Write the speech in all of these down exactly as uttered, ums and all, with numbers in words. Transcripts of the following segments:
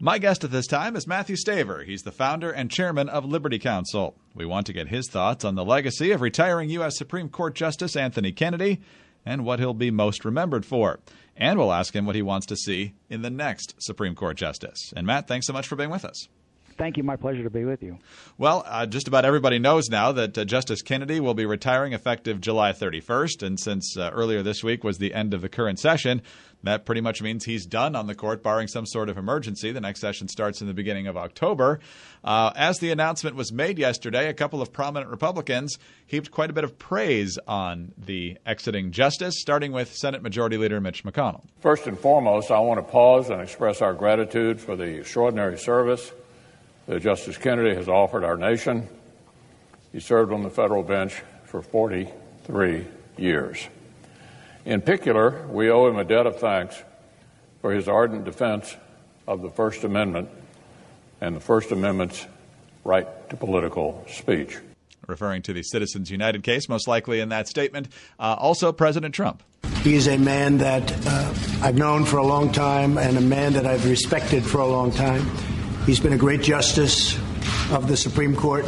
My guest at this time is Matthew Staver. He's the founder and chairman of Liberty Counsel. We want to get his thoughts on the legacy of retiring U S Supreme Court Justice Anthony Kennedy and what he'll be most remembered for. And we'll ask him what he wants to see in the next Supreme Court Justice. And Matt, thanks so much for being with us. Thank you. My pleasure to be with you. Well, uh, just about everybody knows now that uh, Justice Kennedy will be retiring effective July thirty-first. And since uh, earlier this week was the end of the current session, that pretty much means he's done on the court, barring some sort of emergency. The next session starts in the beginning of October. Uh, as the announcement was made yesterday, a couple of prominent Republicans heaped quite a bit of praise on the exiting justice, starting with Senate Majority Leader Mitch McConnell. First and foremost, I want to pause and express our gratitude for the extraordinary service that Justice Kennedy has offered our nation. He served on the federal bench for forty-three years. In particular, we owe him a debt of thanks for his ardent defense of the First Amendment and the First Amendment's right to political speech. Referring to the Citizens United case, most likely in that statement, uh, also President Trump. He is a man that uh, I've known for a long time and a man that I've respected for a long time. He's been a great justice of the Supreme Court.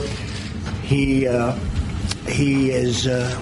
He uh, he is uh,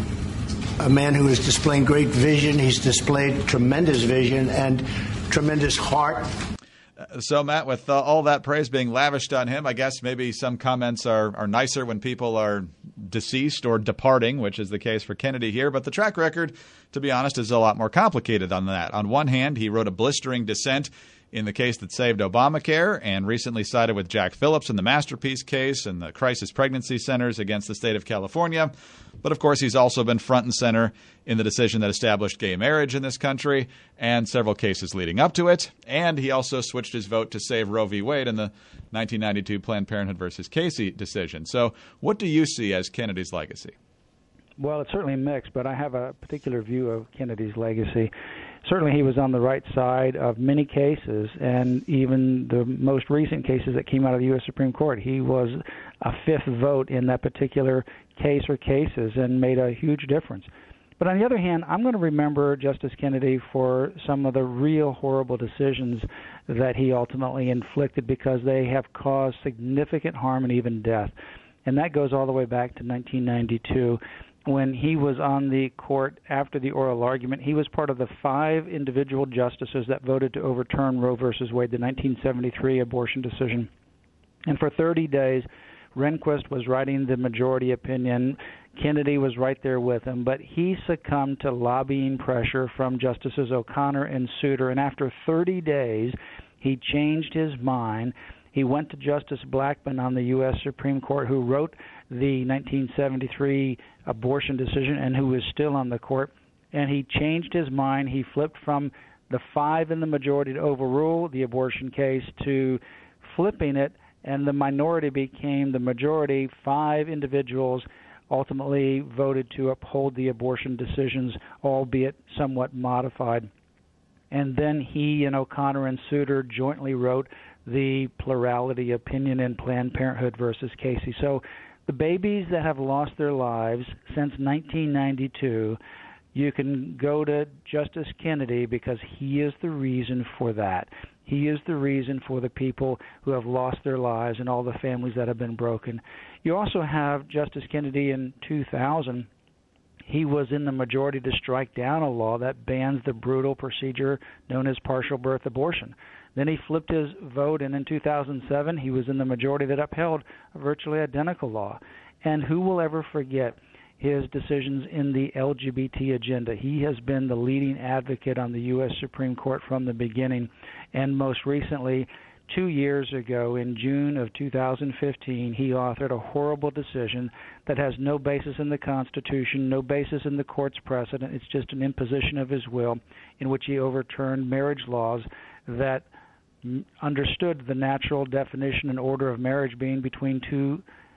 a man who is displaying great vision. He's displayed tremendous vision and tremendous heart. Uh, so, Matt, with uh, all that praise being lavished on him, I guess maybe some comments are, are nicer when people are deceased or departing, which is the case for Kennedy here. But the track record, to be honest, is a lot more complicated on that. On one hand, he wrote a blistering dissent in the case that saved Obamacare and recently sided with Jack Phillips in the Masterpiece case and the crisis pregnancy centers against the state of California. But, of course, he's also been front and center in the decision that established gay marriage in this country and several cases leading up to it. And he also switched his vote to save Roe v. Wade in the nineteen ninety-two Planned Parenthood versus Casey decision. So what do you see as Kennedy's legacy? Well, it's certainly mixed, but I have a particular view of Kennedy's legacy. Certainly he was on the right side of many cases, and even the most recent cases that came out of the U S Supreme Court. He was a fifth vote in that particular case or cases and made a huge difference. But on the other hand, I'm going to remember Justice Kennedy for some of the real horrible decisions that he ultimately inflicted because they have caused significant harm and even death. And that goes all the way back to nineteen ninety-two. When he was on the court after the oral argument. He was part of the five individual justices that voted to overturn Roe versus Wade, the nineteen seventy-three abortion decision. And for thirty days, Rehnquist was writing the majority opinion. Kennedy was right there with him, but he succumbed to lobbying pressure from Justices O'Connor and Souter. And after thirty days, he changed his mind. He went to Justice Blackmun on the U S Supreme Court, who wrote the nineteen seventy-three abortion decision and who is still on the court, and he changed his mind. He flipped from the five in the majority to overrule the abortion case to flipping it, and the minority became the majority. Five individuals ultimately voted to uphold the abortion decisions, albeit somewhat modified. And then he and O'Connor and Souter jointly wrote the plurality opinion in Planned Parenthood versus Casey. So the babies that have lost their lives since nineteen ninety-two, you can go to Justice Kennedy because he is the reason for that. He is the reason for the people who have lost their lives and all the families that have been broken. You also have Justice Kennedy in two thousand. He was in the majority to strike down a law that bans the brutal procedure known as partial birth abortion. Then he flipped his vote, and in two thousand seven, he was in the majority that upheld a virtually identical law. And who will ever forget his decisions in the L G B T agenda? He has been the leading advocate on the U S Supreme Court from the beginning. And most recently, two years ago, in June of two thousand fifteen, he authored a horrible decision that has no basis in the Constitution, no basis in the court's precedent. It's just an imposition of his will in which he overturned marriage laws that understood the natural definition and order of marriage being between two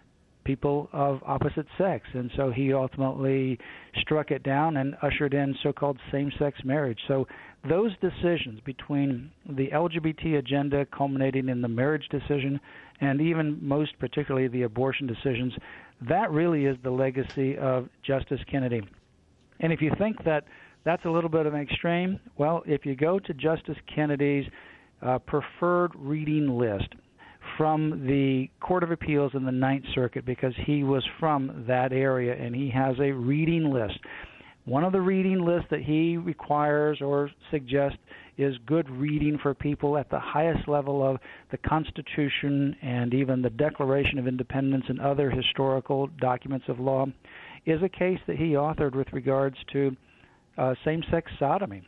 people of opposite sex. And so he ultimately struck it down and ushered in so-called same-sex marriage. So those decisions between the L G B T agenda culminating in the marriage decision and even most particularly the abortion decisions, that really is the legacy of Justice Kennedy. And if you think that that's a little bit of an extreme, well, if you go to Justice Kennedy's uh, preferred reading list from the Court of Appeals in the Ninth Circuit because he was from that area and he has a reading list. One of the reading lists that he requires or suggests is good reading for people at the highest level of the Constitution and even the Declaration of Independence and other historical documents of law, is a case that he authored with regards to uh, same-sex sodomy.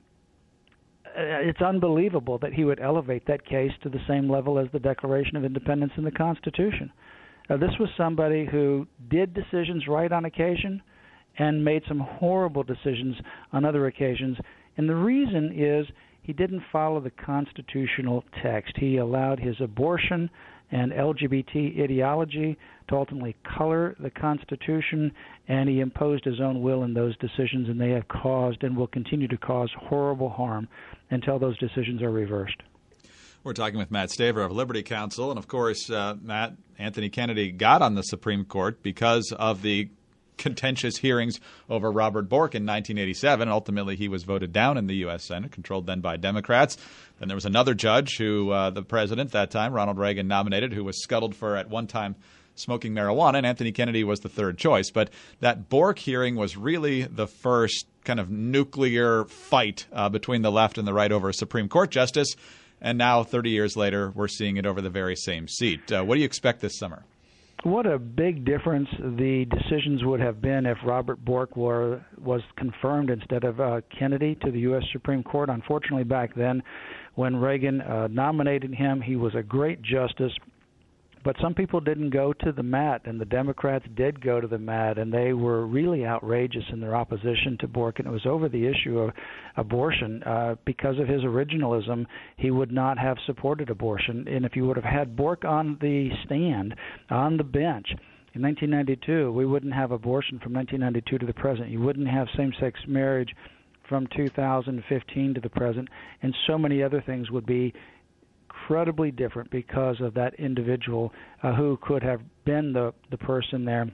It's unbelievable that he would elevate that case to the same level as the Declaration of Independence and the Constitution. Uh, this was somebody who did decisions right on occasion and made some horrible decisions on other occasions. And the reason is he didn't follow the constitutional text. He allowed his abortion and L G B T ideology to ultimately color the Constitution, and he imposed his own will in those decisions, and they have caused and will continue to cause horrible harm until those decisions are reversed. We're talking with Matt Staver of Liberty Counsel, and of course, uh, Matt, Anthony Kennedy got on the Supreme Court because of the contentious hearings over Robert Bork in nineteen eighty-seven. Ultimately, he was voted down in the U S Senate, controlled then by Democrats. Then there was another judge who uh, the president at that time, Ronald Reagan, nominated, who was scuttled for, at one time, smoking marijuana, and Anthony Kennedy was the third choice. But that Bork hearing was really the first kind of nuclear fight uh, between the left and the right over a Supreme Court justice. And now, thirty years later, we're seeing it over the very same seat. Uh, what do you expect this summer? What a big difference the decisions would have been if Robert Bork were, was confirmed instead of uh, Kennedy to the U S Supreme Court. Unfortunately, back then, when Reagan uh, nominated him, he was a great justice. But some people didn't go to the mat, and the Democrats did go to the mat, and they were really outrageous in their opposition to Bork, and it was over the issue of abortion. Uh, because of his originalism, he would not have supported abortion, and if you would have had Bork on the stand, on the bench, in nineteen ninety-two, we wouldn't have abortion from nineteen ninety-two to the present. You wouldn't have same-sex marriage from two thousand fifteen to the present, and so many other things would be incredibly different because of that individual uh, who could have been the, the person there.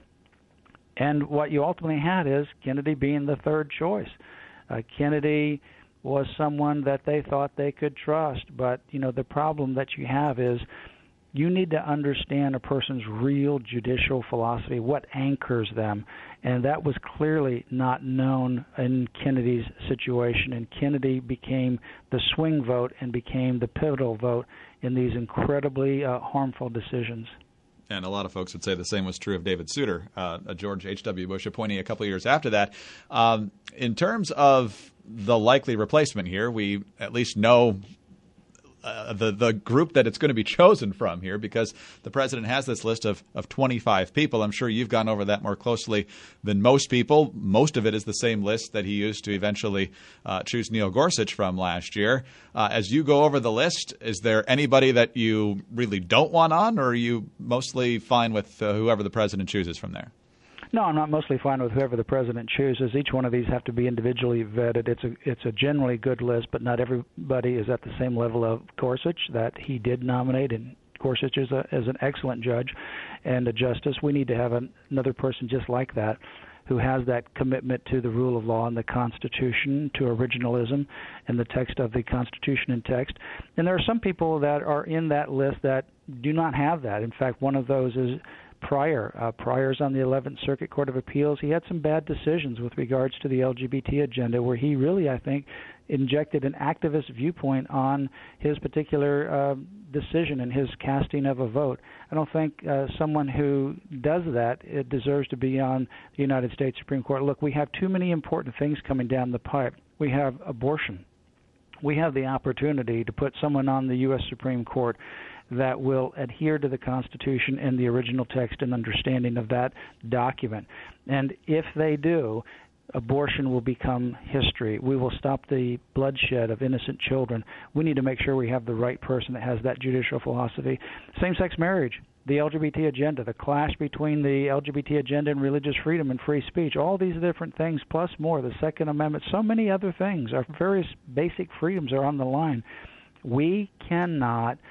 And what you ultimately had is Kennedy being the third choice. Uh, Kennedy was someone that they thought they could trust, but you know the problem that you have is you need to understand a person's real judicial philosophy, what anchors them, and that was clearly not known in Kennedy's situation, and Kennedy became the swing vote and became the pivotal vote in these incredibly uh, harmful decisions. And a lot of folks would say the same was true of David Souter, uh, a George H W. Bush appointee a couple of years after that. Um, in terms of the likely replacement here, we at least know Uh, the the group that it's going to be chosen from here, because the president has this list of, of twenty-five people. I'm sure you've gone over that more closely than most people. Most of it is the same list that he used to eventually uh, choose Neil Gorsuch from last year. Uh, as you go over the list, is there anybody that you really don't want on, or are you mostly fine with uh, whoever the president chooses from there? No, I'm not mostly fine with whoever the president chooses. Each one of these have to be individually vetted. It's a it's a generally good list, but not everybody is at the same level of Gorsuch that he did nominate. And Gorsuch is, a, is an excellent judge and a justice. We need to have an, another person just like that who has that commitment to the rule of law and the Constitution, to originalism and the text of the Constitution in text. And there are some people that are in that list that do not have that. In fact, one of those is Pryor. Uh, Pryor's on the eleventh Circuit Court of Appeals. He had some bad decisions with regards to the L G B T agenda where he really, I think, injected an activist viewpoint on his particular uh, decision and his casting of a vote. I don't think uh, someone who does that it deserves to be on the United States Supreme Court. Look, we have too many important things coming down the pipe. We have abortion. We have the opportunity to put someone on the U S Supreme Court that will adhere to the Constitution and the original text and understanding of that document. And if they do, abortion will become history. We will stop the bloodshed of innocent children. We need to make sure we have the right person that has that judicial philosophy. Same-sex marriage, the L G B T agenda, the clash between the L G B T agenda and religious freedom and free speech, all these different things plus more, the Second Amendment, so many other things. Our various basic freedoms are on the line. We cannot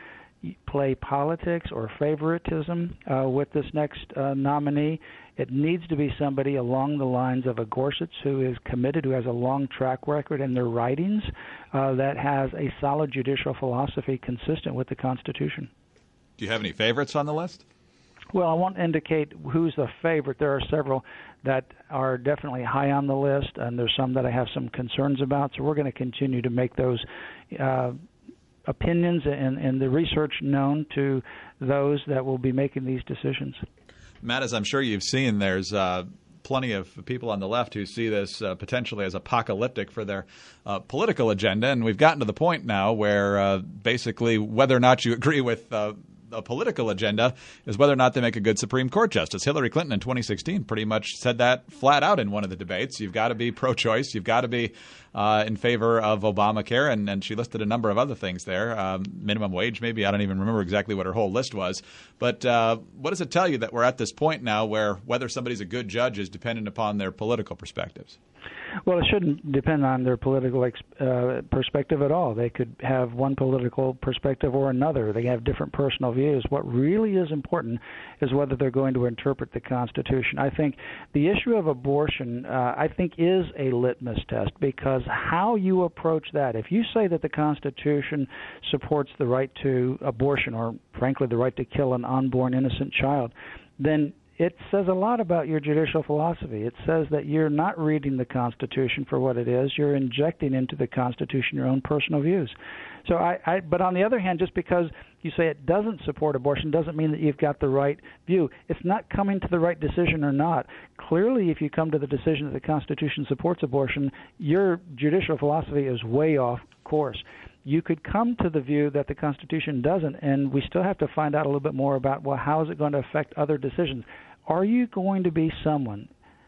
play politics or favoritism uh, with this next uh, nominee. It needs to be somebody along the lines of a Gorsuch, who is committed, who has a long track record in their writings, uh, that has a solid judicial philosophy consistent with the Constitution. Do you have any favorites on the list? Well, I won't indicate who's the favorite. There are several that are definitely high on the list, and there's some that I have some concerns about. So we're going to continue to make those uh, opinions and, and the research known to those that will be making these decisions. Matt, as I'm sure you've seen, there's uh, plenty of people on the left who see this uh, potentially as apocalyptic for their uh, political agenda, and we've gotten to the point now where uh, basically whether or not you agree with uh, a political agenda is whether or not they make a good Supreme Court justice. Hillary Clinton in twenty sixteen pretty much said that flat out in one of the debates. You've got to be pro-choice. You've got to be uh, in favor of Obamacare, and, and she listed a number of other things there. Um, minimum wage, maybe. I don't even remember exactly what her whole list was. But uh, what does it tell you that we're at this point now where whether somebody's a good judge is dependent upon their political perspectives? Well, it shouldn't depend on their political ex- uh, perspective at all. They could have one political perspective or another. They have different personal views. What really is important is whether they're going to interpret the Constitution. I think the issue of abortion, uh, I think, is a litmus test, because how you approach that, if you say that the Constitution supports the right to abortion, or frankly the right to kill an unborn innocent child, then it says a lot about your judicial philosophy. It says that you're not reading the Constitution for what it is. You're injecting into the Constitution your own personal views. So, I, I, but on the other hand, just because you say it doesn't support abortion doesn't mean that you've got the right view. It's not coming to the right decision or not. Clearly, if you come to the decision that the Constitution supports abortion, your judicial philosophy is way off course. You could come to the view that the Constitution doesn't, and we still have to find out a little bit more about, well, how is it going to affect other decisions? Are you going to be someone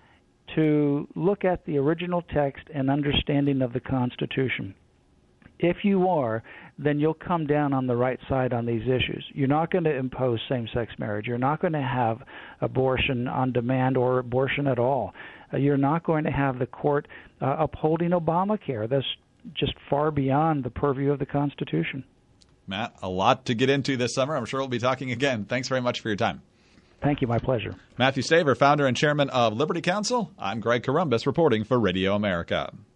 to look at the original text and understanding of the Constitution? If you are, then you'll come down on the right side on these issues. You're not going to impose same-sex marriage. You're not going to have abortion on demand or abortion at all. Uh, you're not going to have the court uh, upholding Obamacare. That's just far beyond the purview of the Constitution. Matt, a lot to get into this summer. I'm sure we'll be talking again. Thanks very much for your time. Thank you. My pleasure. Matthew Staver, founder and chairman of Liberty Counsel. I'm Greg Corombos reporting for Radio America.